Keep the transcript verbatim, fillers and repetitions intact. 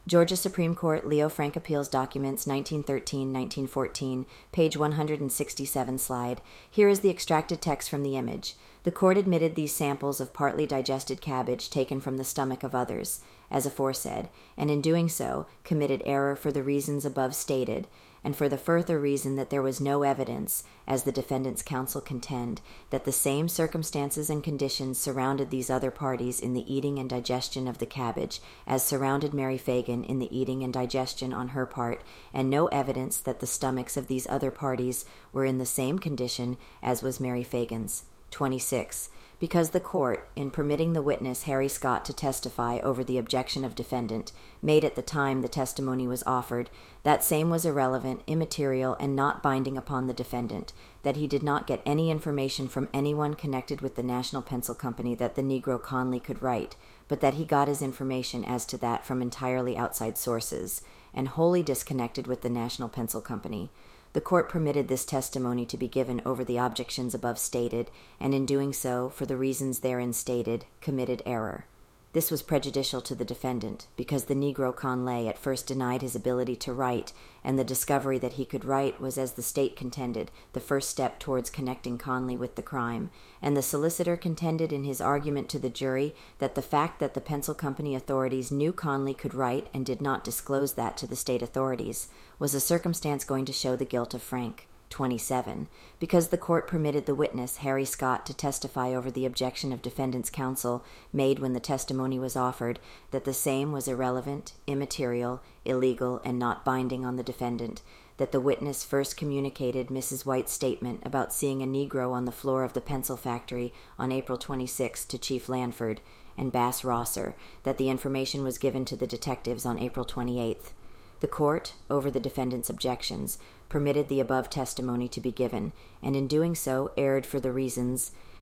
Georgia Supreme Court Leo Frank Appeals Documents nineteen thirteen to nineteen fourteen, page one hundred sixty-seven slide. Here is the extracted text from the image. The court admitted these samples of partly digested cabbage taken from the stomach of others, as aforesaid, and in doing so committed error for the reasons above stated, and for the further reason that there was no evidence, as the defendant's counsel contend, that the same circumstances and conditions surrounded these other parties in the eating and digestion of the cabbage as surrounded Mary Fagan in the eating and digestion on her part, and no evidence that the stomachs of these other parties were in the same condition as was Mary Fagan's. twenty-six. Because the court, in permitting the witness Harry Scott to testify over the objection of defendant, made at the time the testimony was offered, that same was irrelevant, immaterial, and not binding upon the defendant, that he did not get any information from anyone connected with the National Pencil Company that the Negro Conley could write, but that he got his information as to that from entirely outside sources, and wholly disconnected with the National Pencil Company. The court permitted this testimony to be given over the objections above stated, and in doing so, for the reasons therein stated, committed error. This was prejudicial to the defendant, because the Negro Conley at first denied his ability to write, and the discovery that he could write was, as the state contended, the first step towards connecting Conley with the crime, and the solicitor contended in his argument to the jury that the fact that the Pencil Company authorities knew Conley could write and did not disclose that to the state authorities was a circumstance going to show the guilt of Frank. twenty-seven. Because the court permitted the witness, Harry Scott, to testify over the objection of defendant's counsel made when the testimony was offered, that the same was irrelevant, immaterial, illegal, and not binding on the defendant, that the witness first communicated Missus White's statement about seeing a Negro on the floor of the pencil factory on April twenty-sixth to Chief Lanford and Bass Rosser, that the information was given to the detectives on April twenty-eighth. The court, over the defendant's objections, permitted the above testimony to be given, and in doing so erred for the reasons